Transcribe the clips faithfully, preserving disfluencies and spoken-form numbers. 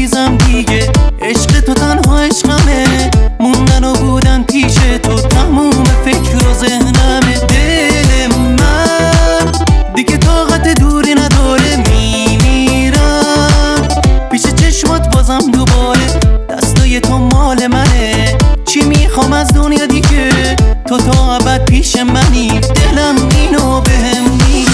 لبریزم دیگه. عشق تو تنها عشقمه، موندن و بودن پیش تو تموم فکر و ذهنمه. دل من دیگه طاقت دوری نداره، میمیرم پیش چشمات بازم دوباره. دستای تو مال منه، چی میخوام از دنیا دیگه؟ تو تا ابد پیش منی، دلم اینو بهم میگه.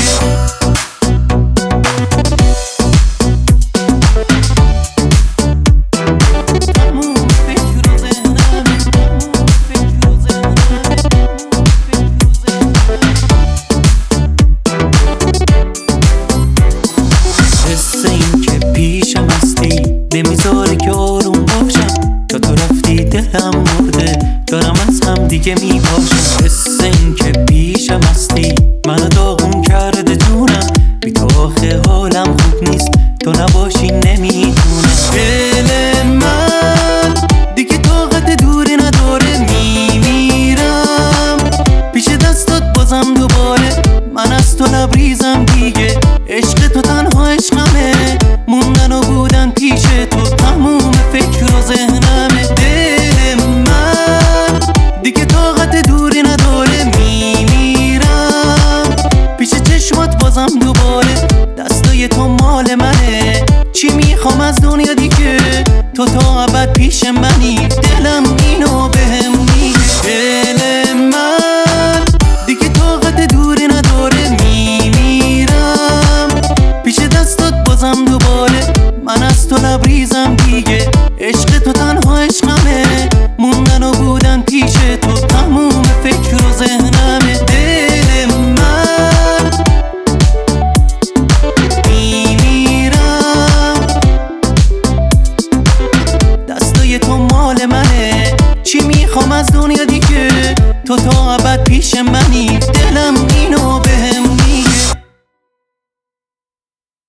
حس این که پیشم هستی نمیذاره که آروم باشم. تا تو رفتی دلم مرده، دارم از هم دیگه میپاشم. حس این که پیشم هستی منو داغون کرده جونم، بی تو آخه حالم خوب نیست، تو نباشی نمیتونم. دل من دیگه طاقت دوری نداره، میمیرم پیش دستات بازم دوباره. من از تو لبریزم دیگه، عشق تو تنها عشقمه، موندن و بودن پیش تو تموم فکر و ذهنمه. دل من دیگه طاقت دوری نداره، میمیرم پیش چشمات بازم دوباره. دستای تو مال منه، چی میخوام از دنیا دیگه؟ تو تا ابد پیش منی، دلم اینو بهم میگه. دل من دیگه طاقت دوری نداره، میمیرم پیش دستات بازم دوباره. من از تو لبریزم دیگه، عشق تو تنها عشقم